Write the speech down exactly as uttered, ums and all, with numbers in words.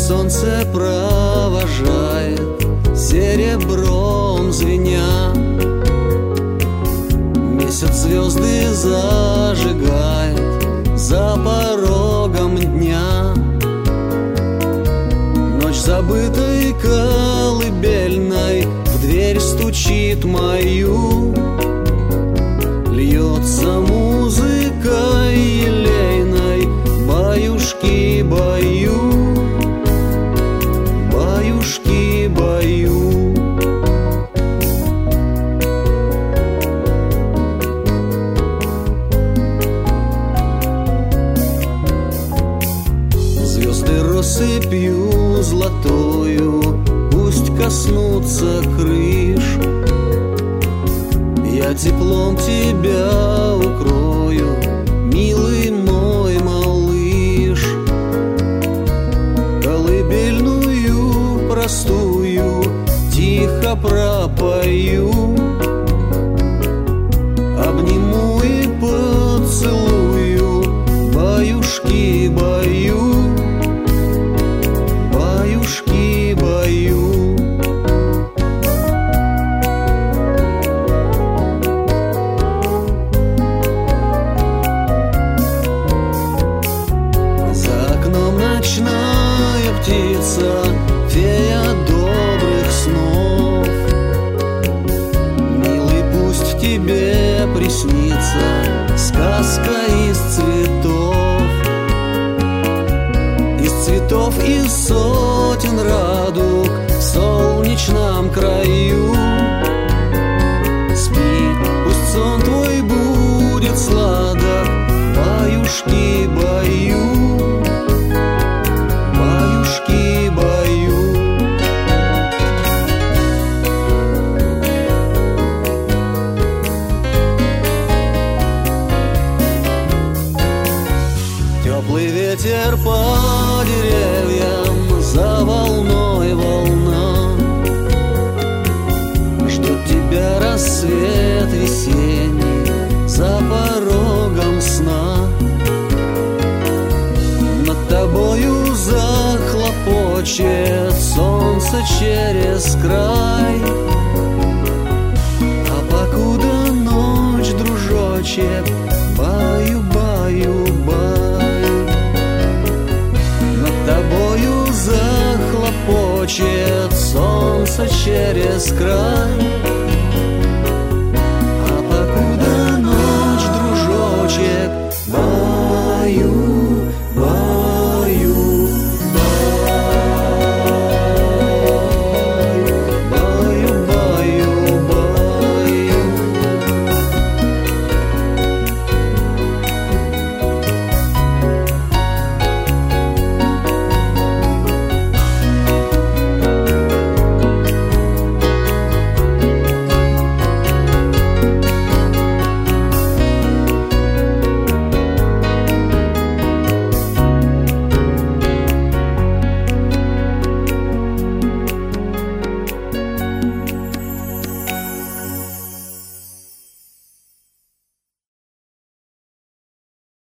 солнце провожает, серебром звеня. Месяц звезды зажигает за порогом дня. Ночь забытой колыбельной в дверь стучит мою. Льется музыка елейной, баюшки баю, баюшки баю. Звезды россыпью золотою пусть коснутся крыш. Я теплом тебя укрою, милый мой малыш. Колыбельную простую тихо пропою, обниму и поцелую, баюшки баю, баюшки баю. Ночная птица, фея добрых снов, милый, пусть тебе приснится сказка из цветов, из цветов, из сотен радуг в солнечном краю. Спи, пусть сон твой будет сладок, баюшки баю, баюшки баю. Теплый ветер по деревьям, за волной волна. Ждет тебя рассвет весенний за порогом сна. Над тобою захлопочет солнце через край. А покуда ночь, дружочек, баю, баю, баю. Над тобою захлопочет солнце через край.